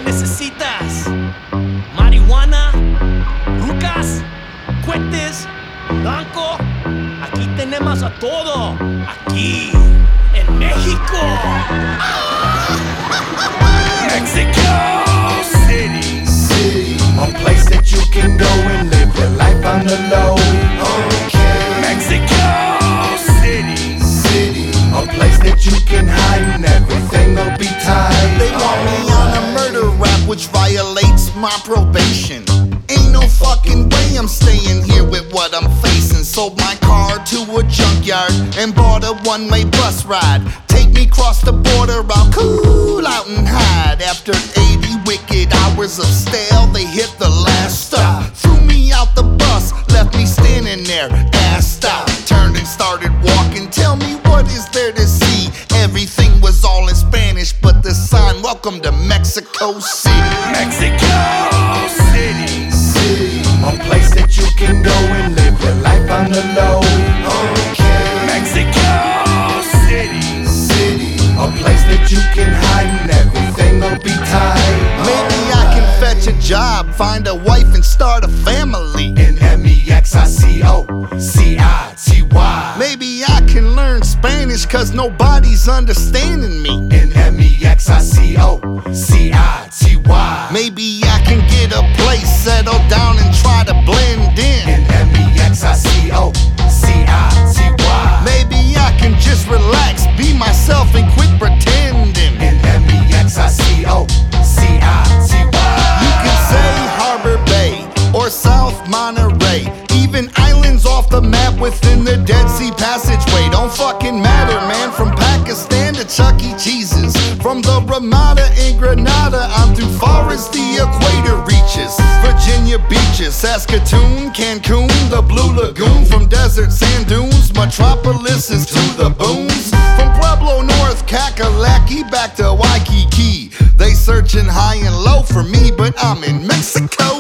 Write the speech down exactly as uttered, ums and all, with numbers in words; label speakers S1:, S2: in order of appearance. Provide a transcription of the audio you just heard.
S1: necesitas? Marihuana, rucas, cohetes, blanco. Aquí tenemos a todo. Aquí, en México. Mexico City.
S2: City, a place that you can go and live your life on the low. Okay.
S1: Mexico City.
S2: City, a place that you can hide and everything will be tight.
S3: They want me on a murder rap which violates my probation. Ain't no fucking way I'm staying here with what I'm facing. Sold my car to a junkyard and bought a one-way bus ride. Take me cross the border, I'll cool out and hide. After eighty wicked hours of stale, they hit the last stop. Threw me out the bus, left me standing there, assed out. Turned and started walking, tell me what is there to see? Everything was all in Spanish, but the sign, welcome to Mexico City.
S1: Mexico City.
S2: City, a place that you can go and live your life on the low. Okay.
S1: Mexico City.
S2: City, a place that you can hide and everything will be tight.
S3: Maybe I can fetch a job, find a wife and start a family.
S2: In M E X I C O C I T Y.
S3: Maybe I can learn Spanish cause nobody's understanding me.
S2: In M E X I C O C I T Y.
S3: Maybe I can get a place, settle down and try to blend in.
S2: In M E X I C O C I T Y.
S3: Maybe I can just relax, be myself and quit pretending.
S2: In M E X I C O C I T Y.
S3: You can say Harbor Bay or South Monterey, even islands off the map within the Dead Sea Passageway. Don't fucking matter, man. From Pakistan to Chuck E. Cheese's, from the Ramada in Grenada on through far as the equator reaches. Virginia beaches, Saskatoon, Cancun, the Blue Lagoon. From desert sand dunes, metropolises to the booms. From Pueblo North, Kakalaki back to Waikiki. They searching high and low for me, but I'm in Mexico